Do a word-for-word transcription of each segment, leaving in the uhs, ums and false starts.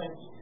thank you.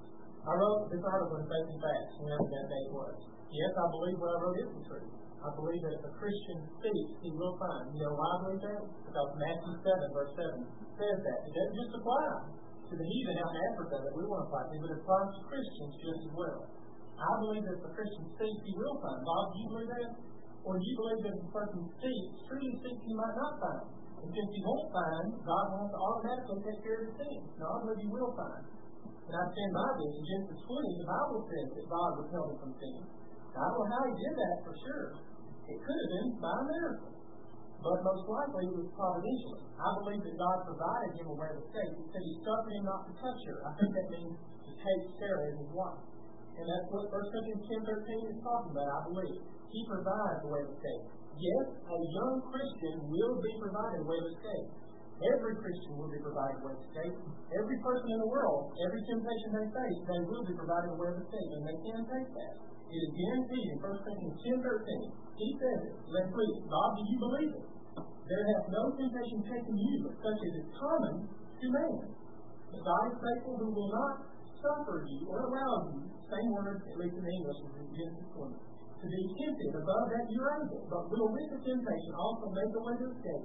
I wrote this article in Faith and Facts, whenever that date was. Yes, I believe what I wrote is the truth. I believe that if a Christian seeks, he will find. You know why I believe that? Because Matthew seven, verse seven says that. It doesn't just apply to the heathen out in Africa that we want to fight, but it applies to Christians just as well. I believe that if a Christian seeks, he will find. Bob, do you believe that? Or do you believe that if a person seeks, truly seeks, he might not find? And since he won't find, God wants to automatically take care of his sin. No, I believe he will find. And I stand by this. In Genesis twenty, the Bible says that God withheld him from sin. Now, I don't know how he did that for sure. It could have been by a miracle. But most likely it was providentially. I believe that God provided him a way of escape. He said he suffered him not to touch her. I think that means to take Sarah as his wife. And that's what First Corinthians ten thirteen is talking about, I believe. He provides a way of escape. Yes, a young Christian will be provided a way of escape. Every Christian will be provided a way of escape. Every person in the world, every temptation they face, they will be provided a way of escape, and they can take that. It is guaranteed in First Corinthians ten thirteen. He says it. Let's read. Bob, do you believe it? There hath no temptation taken you, but such as is common to man. But God is faithful, who will not suffer you or allow you, same word, at least in English, is in Genesis twenty, to be tempted above that you are able, but will with the temptation also make a way to escape,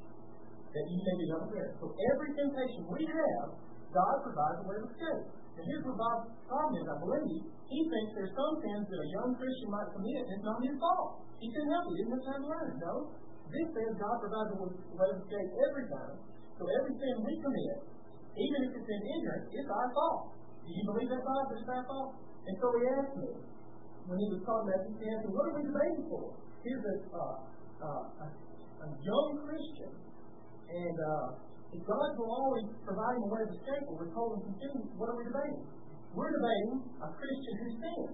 that you may be unprepared. So every temptation we have, God provides a way of escape. And here's what Bob's problem is, I believe. He thinks there's some sins that a young Christian might commit, and it's not his fault. He couldn't help it. He didn't have time to learn. No. This says God provides a way of escape every time. So every sin we commit, even if it's in ignorance, it's our fault. Do you believe that, Bob, that it's our fault? And so he asked me, when he was talking about this, he asked me, what are we debating for? Here's a, uh, uh, a, a young Christian, and uh, if God will always provide him a way of escape or withhold him from sin, what are we debating? We're debating a Christian who sins,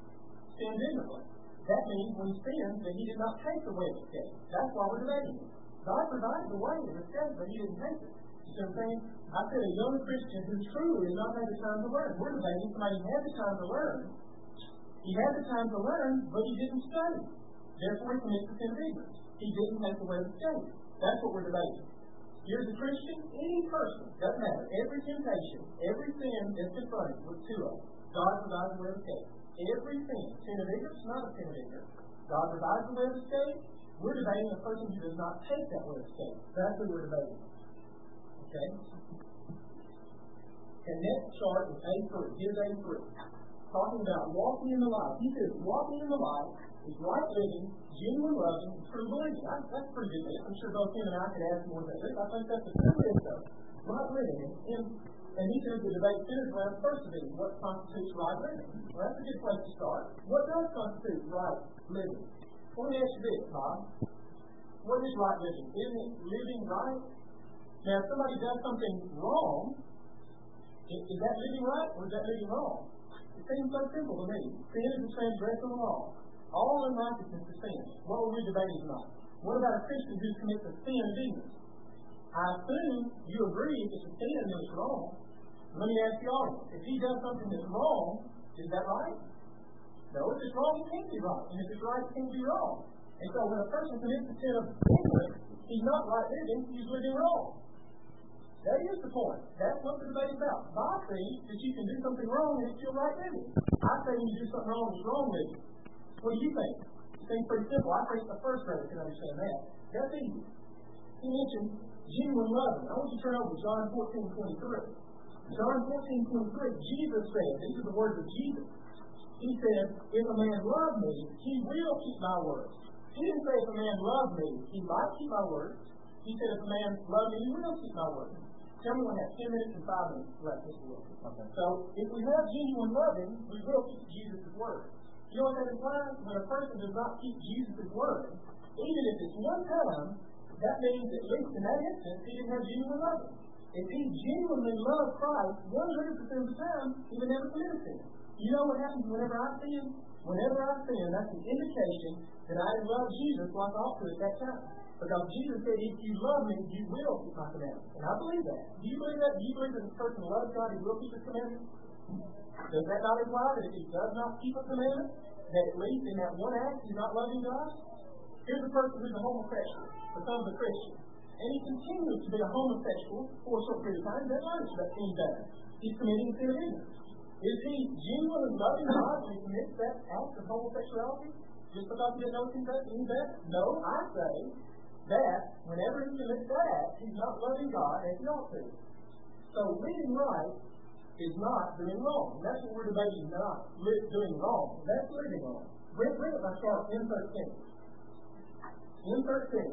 sins ignorantly. That means when he sins, that he did not take the way of escape. That's why we're debating it. God provided the way of escape, but he didn't take it. You see what I'm saying? I said a young Christian who truly has not had the time to learn. We're debating somebody who had the time to learn. He had the time to learn, but he didn't study. Therefore, he commits the sin of ignorance. He didn't take the way of escape. That's what we're debating. Here's a Christian, any person, doesn't matter. Every temptation, every sin that's confronted with two of them, God provides a way of escape. Every sin, sin of ignorance, not a sin of ignorance. God provides a way of escape. We're debating a person who does not take that way of escape. That's what we're debating. Okay? And next chart is A three. Here's A three. Talking about walking in the light. He says, walking in the light is right living, genuine loving, and true believing. That's, that's pretty good. I'm sure both him and I could add more than that. I think that's a true list of right living. And, and, and he says the debate centers around the first division. What constitutes right living? Well, that's a good place to start. What does constitute right living? Let me ask you this, Bob. What is right living? Isn't it living right? Now, if somebody does something wrong, is, is that living right or is that living wrong? It seems so simple to me. Sin is a transgression of the law. All unrighteousness is sin. What were we debating tonight? What about a Christian who commits a sin of ignorance? I assume you agree it's a sin and it's wrong. Let me ask you all, if he does something that's wrong, is that right? No, if it's wrong, it can't be right. And if it's right, it can't be wrong. And so when a person commits a sin of ignorance, he's not right living, he's living wrong. That is the point. That's what the debate is about. I think that you can do something wrong and it's still right living. I say when you do something wrong, it's wrong living. What do you think? It seems pretty simple. I think the first grader can understand that. That's easy. He mentioned genuine loving. I want you to turn over to John fourteen twenty-three. John fourteen twenty-three, Jesus said, these are the words of Jesus. He said, if a man love me, he will keep my words. He didn't say if a man love me, he might keep my words. He said if a man love me, he will keep my words. Tell me when that ten minutes and five minutes left this will. Okay. So if we have genuine loving, we will keep Jesus' word. You know what that implies? When a person does not keep Jesus' word, even if it's one time, that means at least in that instance, he didn't have genuine loving. If he genuinely loved Christ one hundred percent of the time, he would never commit a sin. You know what happens whenever I sin? Whenever I sin, that's an indication that I didn't love Jesus like I ought to at that time. Because Jesus said, if you love me, you will keep my commandments. And I believe that. Do you believe that? Do you believe that if a person loves God, he will keep his commandments? Does that not imply that if he does not keep a commandment, that at least in that one act, he's not loving God? Here's a person who's a homosexual, becomes a Christian, and he continues to be a homosexual for a short period of time. That's honest, that seems better. He's committing sin of ignorance. Is he genuinely loving God when he commits that act of homosexuality? Just because he didn't know any better? No, I say that whenever he commits that act, he's not loving God as he ought to. So living right is not doing wrong. And that's what we're debating, not doing wrong. That's living wrong. Read, read it by chart M thirteen. M thirteen.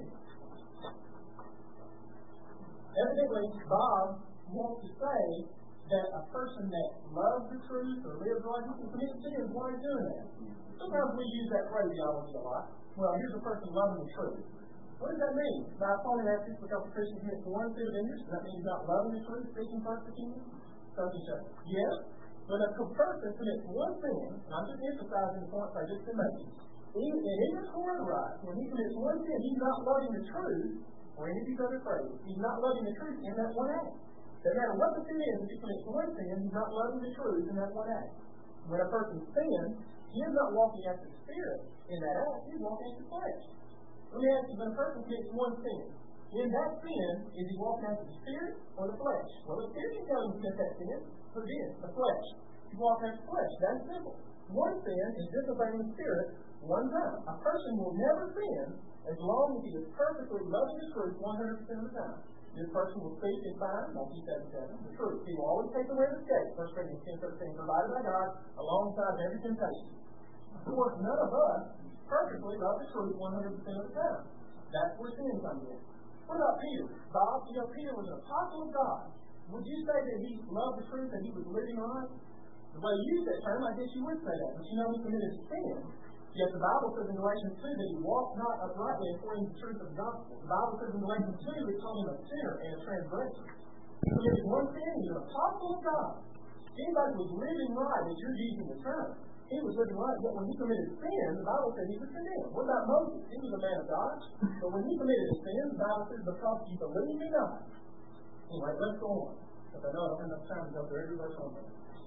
Evidently, Bob wants to say that a person that loves the truth or lives right, he can commit sin while he's doing that. Sometimes we use that phraseology a lot. Well, here's a person loving the truth. What does that mean? My opponent asks this because a Christian commits one sin of ignorance. Does that mean he's not loving the truth, seeking first the kingdom? Something says, yes. When a person commits one sin, and I'm just emphasizing the points I just been making, even in his core right, when he commits one sin, he's not loving the truth, or any of these other phrases. He's not loving the truth in that one act. No matter what the sin is, if he commits one sin, he's not loving the truth in that one act. When a person sins, he is not walking after the Spirit in that act, he's walking after the flesh. Let me ask you, when a person commits one sin, in that sin, is he walking after the Spirit or the flesh? Well, the Spirit can tell him to commit that sin, but it is the flesh. He's walking after the flesh. That's simple. One sin is disobeying the Spirit one time. A person will never sin as long as he is perfectly loving the truth one hundred percent of the time. This person will speak and find, Matthew seven seven, the truth. He will always take away the escape, First Corinthians ten thirteen, provided by God, alongside every temptation. Of course, none of us perfectly love the truth one hundred percent of the time. That's where sin comes in. What about Peter? Bob, you know, Peter was an apostle of God. Would you say that he loved the truth and he was living on it? The way you use that term, I guess you would say that. But you know, he committed a sin. Yet the Bible says in Galatians two that he walked not uprightly according to the truth of the gospel. The Bible says in Galatians two it called him a sinner and a transgressor. He committed one sin, he's an apostle of God. Anybody was living right, as you're using the term. He was living right, yet when he committed sin, the Bible said he was condemned. What about Moses? He was a man of God. But when he committed a sin, the Bible says, because you believe me not. Anyway, let's go on. Because I know I don't have enough time to go through every verse on there.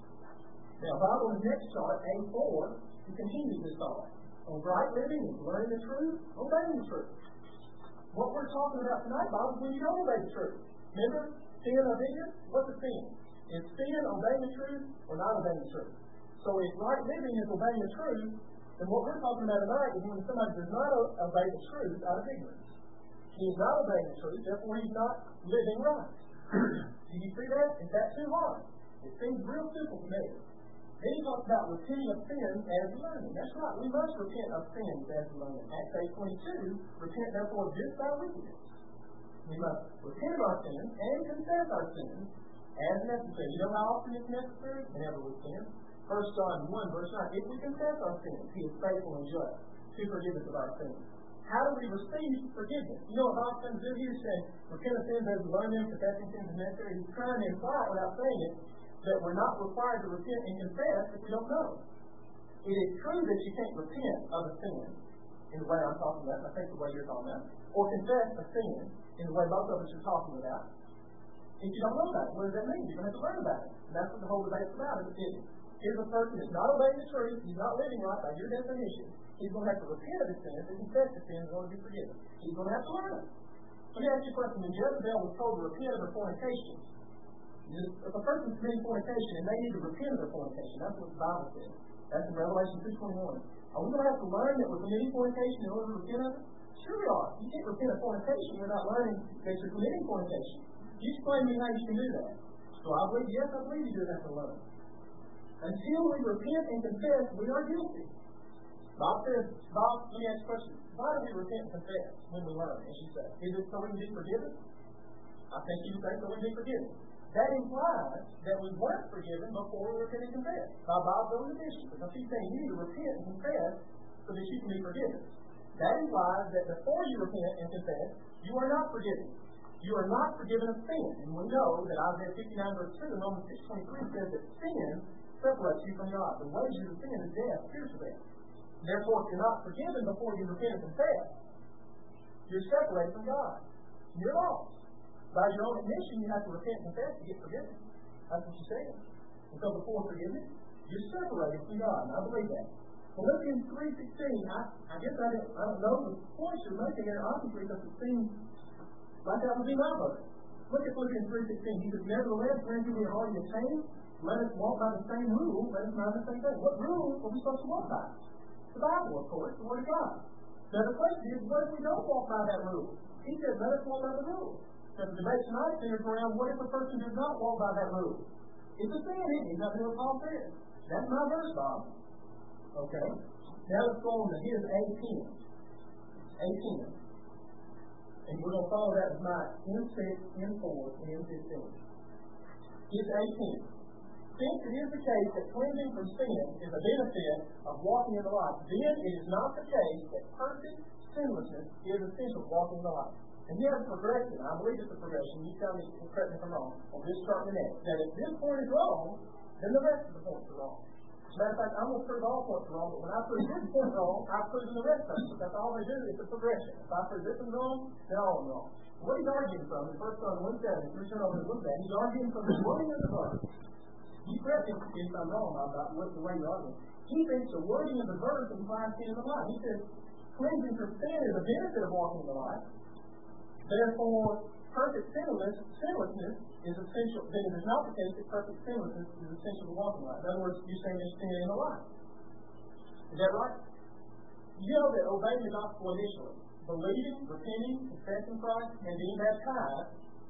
Now, Bob, on the next chart, A four, he continues this thought. On right living is learning the truth, obeying the truth. What we're talking about tonight, Bob, is when you don't obey the truth. Remember, sin of ignorance? What's a sin? Is sin obeying the truth or not obeying the truth? So if right living is obeying the truth, then what we're talking about tonight is when somebody does not obey the truth out of ignorance. He is not obeying the truth, therefore he's not living right. Do you see that? Is that too hard? It seems real simple to me. Then he talks about repenting of sins as learning. That's right, we must repent of sins as learning. Acts eight twenty-two, repent therefore of this thy wickedness. We must repent of our sins and confess our sins as necessary. You know how often it's necessary? Whenever we sin. First John one, verse nine, if we confess our sins, he is faithful and just to forgive us of our sins. How do we receive forgiveness? You know what Bob comes in here saying, repent of sins as learning, confessing sins is necessary. He's trying to imply without saying it, that we're not required to repent and confess if we don't know. It is true that you can't repent of a sin in the way I'm talking about, I think the way you're talking about, or confess a sin in the way both of us are talking about. If you don't know that, what does that mean? You're going to have to learn about it. And that's what the whole debate's about, isn't it? Here's a person that's not obeying the truth, he's not living right by your definition. He's going to have to repent of his sins and confess his sins in order to be forgiven. He's going to have to learn it. Let me ask you a question. When Jezebel was told to repent of her fornication, if a person's committing fornication and they need to repent of their fornication, that's what the Bible says. That's in Revelation two twenty-one. Are we going to have to learn that we're committing fornication in order to repent of it? Sure we are. You can't repent of fornication without learning that you're committing fornication. You explain to me how you can do that. So I believe, yes, I believe you do have to learn. Until we repent and confess, we are guilty. Bob says, Bob, let me ask you a question. Why do we repent and confess when we learn, as you say? Is it so we can be forgiven? I think you say so we can be forgiven. That implies that we weren't forgiven before we repent and confess. By Bob's own admission, because he's saying you need to repent and confess so that you can be forgiven. That implies that before you repent and confess, you are not forgiven. You are not forgiven of sin. And we know that Isaiah fifty-nine verse two and Romans six twenty-three says that sin separates you from God. The wages of sin is death, spiritual death. Therefore, if you're not forgiven before you repent and confess, you're separated from God. You're lost. By your own admission, you have to repent and confess to get forgiven. That's what you're saying. And so before forgiveness, you're separated from God. And I believe that. Philippians three sixteen, I, I guess I, didn't, I don't know the point you're making there, obviously, because it seems like that would be my verse. Look at Philippians three sixteen. He says, nevertheless, when we have already attained, let us walk by the same rule, let us mind the same thing. What rule are we supposed to walk by? The Bible, of course, the Word of God. Now the question is, what if we don't walk by that rule? He said, let us walk by the rule. Now the debate tonight centers around, what if a person does not walk by that rule? It's a sin, isn't it? He's not doing what Paul said. That's my verse, Bob. Okay? Now let's go on to his eighteen. eighteen. And we're going to follow that with my M six, M four, and M fifteen. His eighteen. Since it is the case that cleansing from sin is a benefit of walking in the light, then it is not the case that perfect sinlessness is essential to walking in the light. And he has a progression. I believe it's a progression. You tell me, correct me if I'm wrong, on this chart and the next. That if this point is wrong, then the rest of the points are wrong. As a matter of fact, I'm going to prove all points are wrong, but when I prove this point wrong, I've proven the rest of it. That's all they do. It's a progression. If I prove this one wrong, then all of them wrong. What he's arguing from in First John one seven, if we turn over and look at it, he's arguing from the wording of the verse. You correct me if I'm wrong about what the way you're arguing. He thinks the wording of the verse implies sin in the light. He says cleansing from sin is a benefit of walking in the light. Therefore, perfect sinless, sinlessness is essential. Then it is not the case that perfect sinlessness is essential to walking in the light. In other words, you're saying there's sin in the light. Is that right? You know that obeying the gospel initially, believing, repenting, confessing Christ, and being baptized,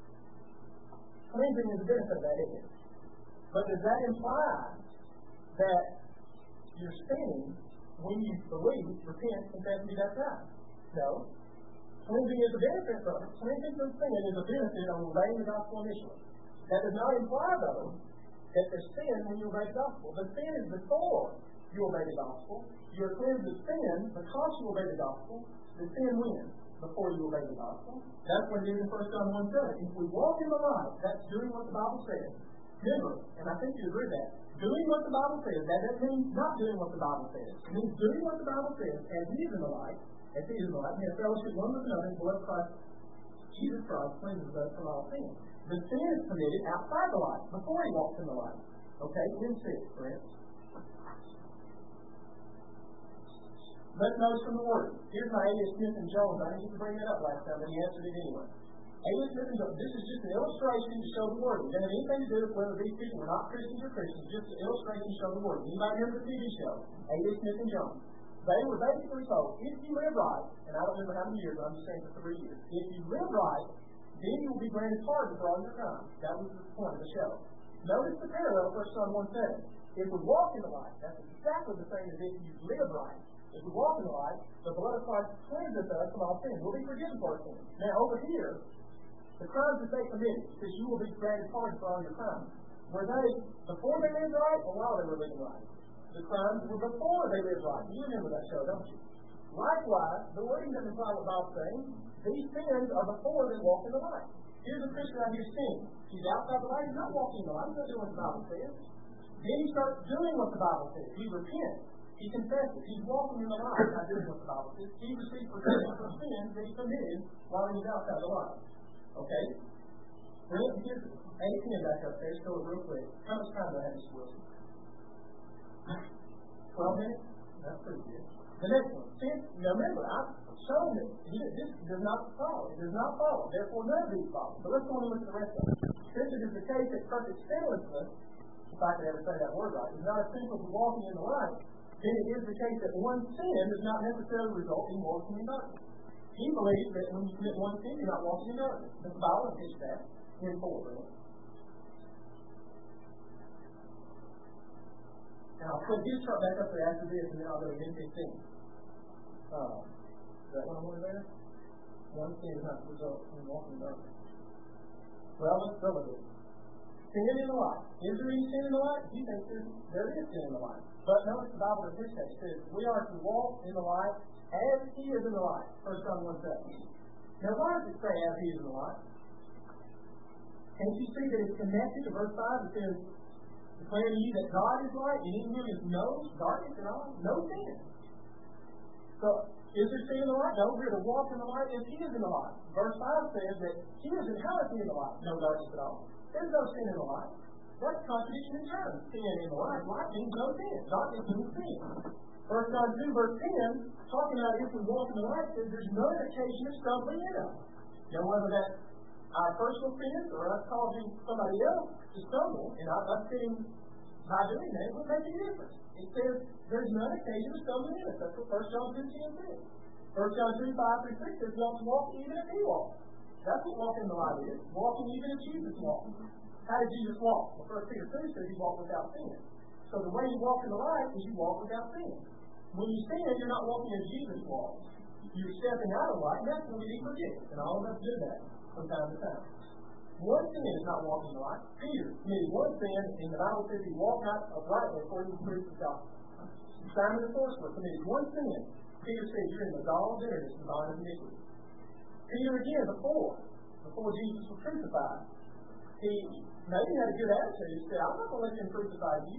cleansing is a benefit of that, isn't it? But does that imply that you're sinning when you believe, repent, confess, and be baptized? No. Cleansing is a benefit from it. Cleansing from sin is a benefit of obeying the gospel initially. That does not imply, though, that there's sin when you obey the gospel. The sin is before you obey the gospel. You're cleansed of sin because you obey the gospel. The sin wins before you obey the gospel. That's what it is in First John one seven. If we walk in the light, that's doing what the Bible says. Remember, and I think you agree with that, doing what the Bible says, that doesn't mean not doing what the Bible says. It means doing what the Bible says, as he is in the light, as he is in the light, we have fellowship one with another, and blood of Christ, Jesus Christ cleanses us from all sin. The sin is committed outside the light, before he walks in the light. Okay, in six, friends. Let's notice from the Word. Here's my A S Smith and Jones. I didn't get to bring that up last time, but he answered it anyway. A S Smith and Jones. This is just an illustration to show the Word. It doesn't have anything to do with whether these people were not Christians or Christians. Just an illustration to show the Word. Anybody remember the T V show? A S Smith and Jones. They were basically told, if you live right, and I don't remember how many years, but I'm just saying for three years, if you live right, then you will be granted pardon for all your crimes. That was the point of the show. Notice the parallel of First John one seven. If we walk in the light, that's exactly the same as if you live right. If we walk in the light, the blood of Christ cleanses us from all sin. We'll be forgiven for our sins. Now, over here, the crimes that they committed, says you will be granted pardon for all your crimes. Were they before they lived right or while they were living right? The crimes were before they lived right. You remember that show, don't you? Likewise, the wording doesn't imply what Bob's saying. These sins are before they walk in the light. Here's a Christian out here sinning. He's outside the light. He's not walking in the light. He's not doing what the Bible says. Then he starts doing what the Bible says. He repents. He confesses. He's walking in the light, not doing what the Bible says. He receives forgiveness for sins that he committed while he was outside the light. Okay? Well, here's eighteen back up there. Let's go real quick. How much time do I have, Mister Wilson? Twelve minutes? That's pretty good. The next one. Since, now remember, I've shown that this does not follow. It does not follow. Therefore, none of these follow. But let's go on and look at the rest of it. Since it is the case that perfect sinlessness, if I could ever say that word right, is not essential to walking in the light, then it is the case that one sin does not necessarily result in walking in darkness. He believes that when you commit one sin, you're not walking in darkness. The Bible teaches that in four, right? And I'll put this chart back up there after this, and then I'll go to M fifteen. Uh, is that one over there? One sin does not result in walking in darkness. Well, let's go with it. Sin in the light. Is there any sin in the light? He thinks there is sin in the light. But notice the Bible in this case says, we are to walk in the light as he is in the light. First John one seven. Now, why does it say as he is in the light? Can't you see that it's connected to verse five? It says, declare to you that God is light, and in him is no darkness at all, no sin. So, is there sin in the light? No, we're to walk in the light as he is in the light. Verse five says that he is in, how is he in the light? No darkness at all. There's no sin in the light. That's contradiction in terms. Sin in the light. Light means no sin. Darkness means sin. First John two, verse ten, talking about if we walk in the light, says there's no occasion of stumbling in us. Now, whether that, our personal sins or us causing somebody else to stumble, and us sinning by doing that would make a difference. It says there's none occasion of stumbling in us. That's what First John two ten says. First John two five through six says we ought to walk even as he walked. That's what walking in the light is. Walking even as Jesus walked. How did Jesus walk? Well, First Peter two says he walked without sin. So the way you walk in the light is you walk without sin. When you sin, you're not walking as Jesus walked. You're stepping out of the light, and that's when we need forgiveness. And all of us do that from time to time. One sin is not walking in the light. Peter committed one sin, and the Bible says he walked out uprightly according to the truth of God. Simon the sorcerer committed one sin. Peter said, you're in the gall of bitterness and bond of iniquity. Peter again, before, before Jesus was crucified, he maybe had a good attitude. He said, I'm not going to let them crucify you.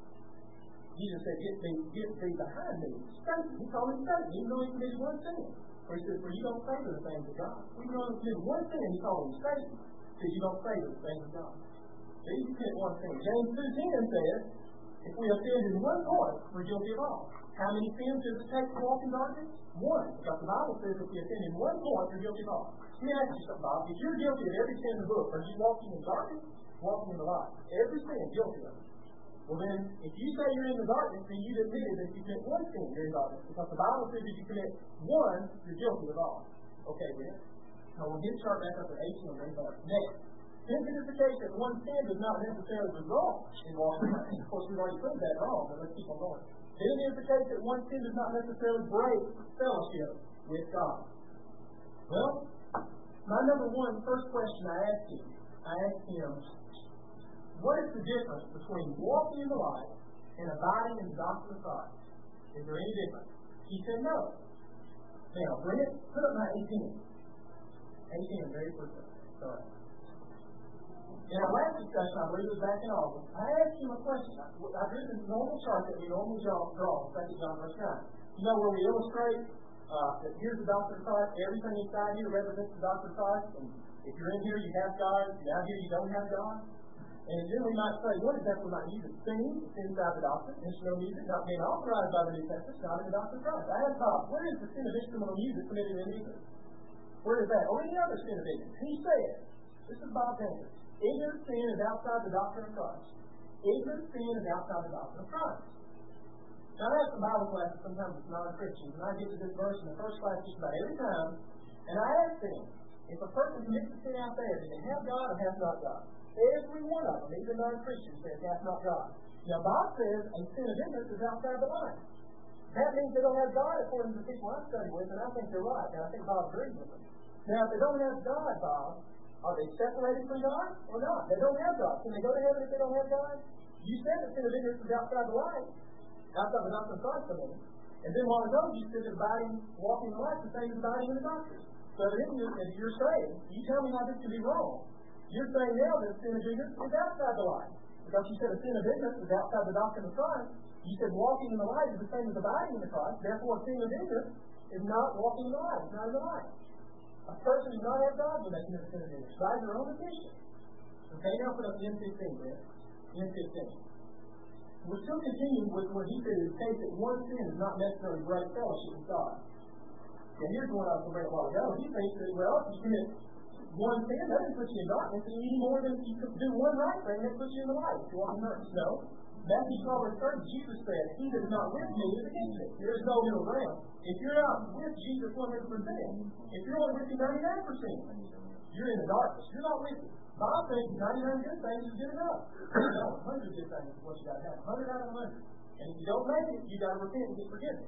Jesus said, get thee, get thee behind me. Satan. He called him Satan, even though he committed one sin. For he said, for you don't favor the things of God. Even though he committed one sin, he called him Satan. Because you don't favor the things of God. So you commit one sin. James two ten says, if we offend in one point, we're guilty of all. How many sins does it take to walk in darkness? One. Because the Bible says if we offend in one point, you're guilty of all. Let me ask you something, Bob. If you're guilty of every sin in the book, are you walking in darkness? Walking in the light. Every sin, guilty of it. Well then, if you say you're in the darkness, then you admitted that you commit one sin, you're in darkness. Because the Bible says if you commit one, you're guilty of all. Okay, then. Now we'll get started back up at eighteen and bring back. Next. Since it is the case that one sin does not necessarily result in walking in darkness. Of course, we've already proved that wrong, but let's keep on going. Then it is the case that one sin does not necessarily break fellowship with God. Well, my number one first question I asked him, I asked him, what is the difference between walking in the light and abiding in the doctrine of Christ? Is there any difference? He said no. Now, bring it, put up my eighteen. eighteen, very quickly. Sorry. In our last discussion, I believe it was back in August, I asked him a question. I, I drew the normal chart that we normally draw, draw Second John verse nine. You know where we illustrate uh, that here's the doctrine of Christ, everything inside here represents the doctrine of Christ, and if you're in here, you have God, if you're out here, you don't have God. And then we might say, what exactly might use it? Singing, it's inside the doctrine, instrumental music, not being authorized by the New Testament, not in the doctrine of Christ. I asked Bob, where is the sin of instrumental music committed in ignorance? Where is that? Or any other sin of ignorance? He said, this is Bob Davis. Ignorant sin is outside the doctrine of Christ. Ignorant sin is outside the doctrine of Christ. Now, I have some Bible classes sometimes with non-Christians, and I get to this verse in the first class just about every time, and I ask them, if a person commits a sin out there, does it have God or has not God? Every one of them, even non-Christians, says that's not God. Now, Bob says a sin of ignorance is outside the line. That means they don't have God according to the people I study with, and I think they're right, and I think Bob agrees with them. Now, if they don't have God, Bob, are they separated from God or not? They don't have God. Can they go to heaven if they don't have God? You said that sin of ignorance is outside the light, outside the doctrine of Christ, I mean. And then while ago, you said that abiding, walking in the light, the same as abiding in the doctrine. So evidently, as you're saying, you tell me how this can be wrong. You're saying now that sin of ignorance is outside the light. Because you said a sin of ignorance is outside the doctrine of Christ. You said walking in the light is the same as abiding in the Christ. Therefore, a sin of ignorance is not walking in the light. It's not in the light. A person does not have God when they commit a sin of ignorance. By their own admission. Okay, now put up N fifteen there. N fifteen. We're still continuing with what he said is the case that one sin does not necessarily break fellowship with God. And here's one I was going to bring a while ago. He thinks that, well, if you commit one sin, that doesn't put you in darkness, and any more than you could do one right thing, that puts you in the light. If you walk in darkness. No. Matthew twelve verse thirty, Jesus said, he that is not with me is against me. There is no middle ground. If you're not with Jesus one hundred percent, if you're only with him ninety-nine percent, you're in the darkness. You're not with him. Bob thinks ninety-nine good things is good enough. No, one hundred good things is what you got to have. one hundred out of one hundred. And if you don't make it, you got to repent and get forgiven.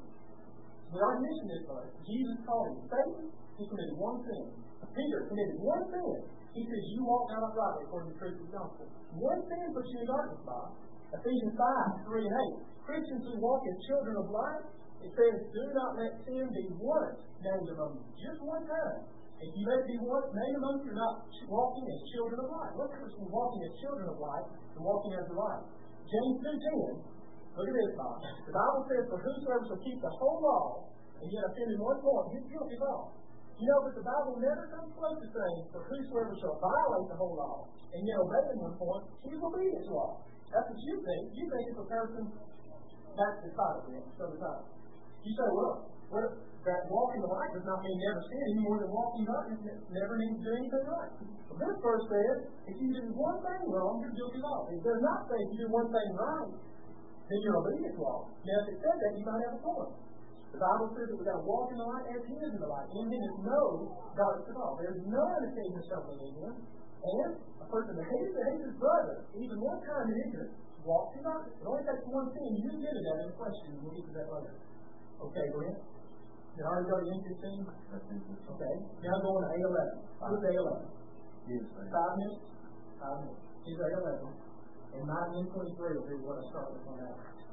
We already mentioned this verse. Jesus called him Satan. He committed one sin. Peter committed one sin. He says, you walk out uprightly according to the truth of the gospel. One sin puts you in darkness, Bob. Ephesians five, three and eight. Christians who walk as children of light, it says, do not let sin be once named among you. Just one time. If you let it be once named among you, you're not walking as children of light. What's the difference between walking as children of light and walking as the light? James two ten. Look at this, Bob. The Bible says, for whosoever shall keep the whole law, and yet offend in one point, he's guilty of all. You know, but the Bible never comes close to saying, for whosoever shall violate the whole law, and yet obey in one point, he will be his law. That's what you think. You think it's a person, that's the title, man. So the title. You say, well, what, that walking the light does not mean never sin any more than walking darkness never means do anything right. Well, this verse says, if you do one thing wrong, you're guilty of all. It does not say if you do one thing right, then you're obedient to all. Now, if it said that, you might have a point. The Bible says that we've got to walk in the light as He is in the light. In Him is no darkness at all. There's no indication of something in Him. And a person that hates, that hates his brother, even one time in ignorance, walks in darkness. It only takes one sin. You get into that in a question, and we'll get to that later. Okay, Brent? Did I already go to N fifteen? Okay. Now I'm going to eight eleven. Who's eight eleven? Yes, Five minutes? Five minutes. He's eight eleven. And nineteen twenty-three will be what I start with on that.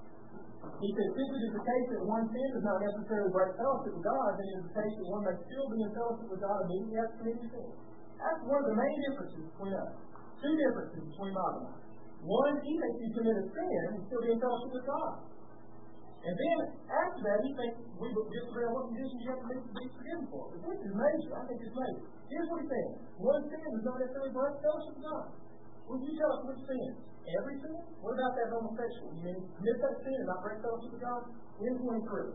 He says, since it is the case that one sin does not necessarily break fellowship with God, then it is the case that one may still be in fellowship with God immediately after committing sin. That's one of the main differences between us. Two differences between Bob and I. One, he thinks he committed sin and still be in fellowship with God. And then, after that, he thinks we will disagree on what conditions you have to make to be forgiven for. But this is major. I think it's major. Here's what he's saying. One sin does not necessarily break fellowship with God. Will you tell us which sin? Every sin? What about that homosexual? You mean commit that sin and not break fellowship with God? N twenty-three.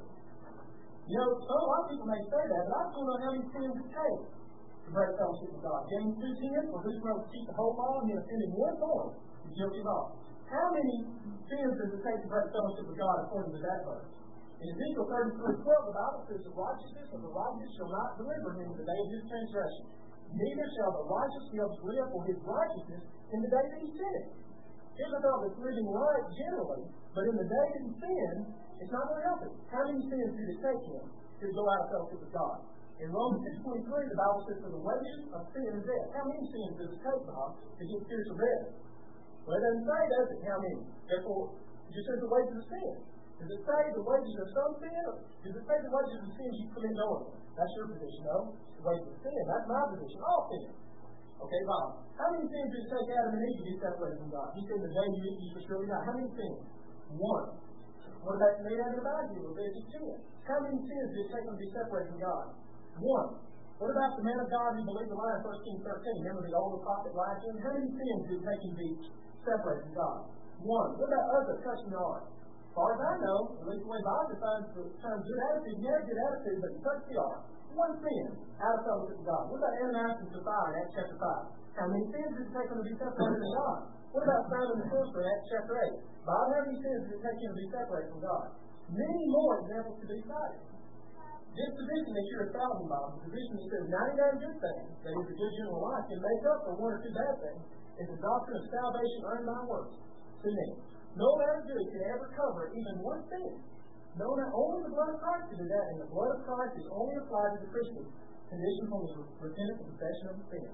You know, so a lot of people may say that, but I don't know how many sins it takes to break fellowship with God. James two ten, for who's going to keep the whole law and he offended one point is guilty of all. How many sins does it take to break fellowship with God according to that verse? In Ezekiel thirty-three twelve, the Bible says, the righteousness of the righteous shall not deliver him in the day of his transgression. Neither shall the righteous be able to live for his righteousness in the day that he sinned. Here's a fellow that's living right generally, but in the day that he sinned, it's not going to help him. How many sins did it take him to go out of fellowship with God? In Romans six twenty-three, the Bible says, for the wages of sin is death. How many sins does it take, Bob, to get spiritual death? Well, it doesn't say, does it? How many? Therefore, it just says the wages of sin. Does it say the wages of some sin? Or does it say the wages of sin you commit knowingly? That's your position, no? The wages of sin. That's my position. All sin. Okay, Bob. How many sins did it take Adam and Eve to get separated from God? He said the day you eat, you shall surely die. How many sins? One. What about the man having a body? Leviticus ten. How many sins did it take them to be separated from God? One. What about the man of God who believed the lie in First Kings thirteen? Remember the older prophet Elijah? How many sins did it take him to be separated from God? One. What about Uzzah touching the ark? As far as I know, at least the way Bob defines the term good attitude, he had a good attitude, but he touched the ark. One sin out of fellowship with God. What about Ananias and Sapphira in Acts chapter five? How many sins did it take them to be separated from God? What about Simon the sorcerer in Acts chapter eight? Bob, how many sins did it take him to be separated from God? Many more examples to be cited. This position that you're espousing, Bob, the position that says ninety-nine good things, that is a good general life, can make up for one or two bad things, is the doctrine of salvation earned by works. To me, no amount of good can ever cover even one sin. No, not only the blood of Christ can do that, and the blood of Christ is only applied to the Christian condition from the repentance and confession of sin.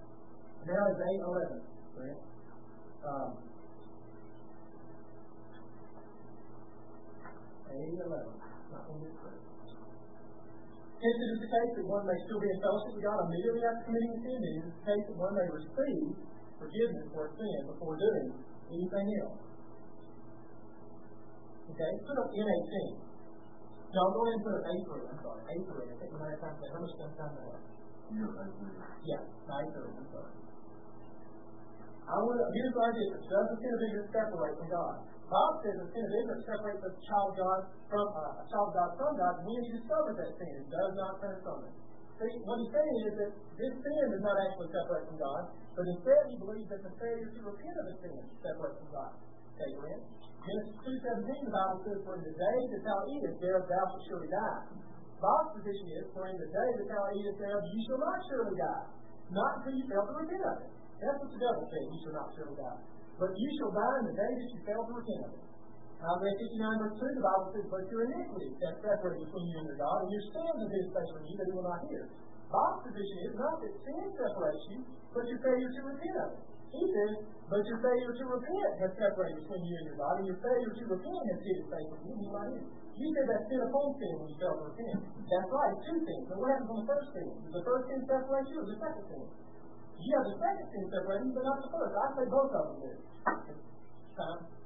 Now is eight eleven. Right? Um, eight eleven. Not going to get credit. Hence it is the case that one may still be in fellowship with God immediately after committing sin. It is the case that one may receive forgiveness for a sin before doing anything else. Okay, put up N eighteen. No, I'll go ahead and put up A three. I'm sorry, A three. I think we might have time for that. How much time do I have? Yeah, A three. I'm sorry. I want to, here's our difference. Does the sin of ignorance separate from God? Bob says the sin of ignorance separates a child of God from uh, a child of God from God when he discovers that sin and does not turn from it. See, what he's saying is that this sin does not actually separate from God, but instead he believes that the failure to repent of the sin separates from God. Okay, Brent? Genesis two seventeen, the Bible says, for in the day that thou eatest thereof thou shalt surely die. Bob's position is, for in the day that thou eatest thereof you shall not surely die. Not until you fail to repent of it. That's what the devil said, you shall not surely die. But you shall die in the day that you fail to repent of it. Isaiah fifty-nine verse two, the Bible says, but your iniquity that's separated between you and your God, and your sins are hid face from you that he will not hear. Bob's position is not that sin separates you, but your failure to repent of it. He says, but your failure to repent has separated between you and your God, and your failure to repent has hid his face from you, and he will not hear. You said that's sin upon sin when you fail to repent. That's right, it's two things. But what happens on the first sin? Does the first sin separate you, or the second sin? You have the second sin separating, but not the first. I say both of them do. Time.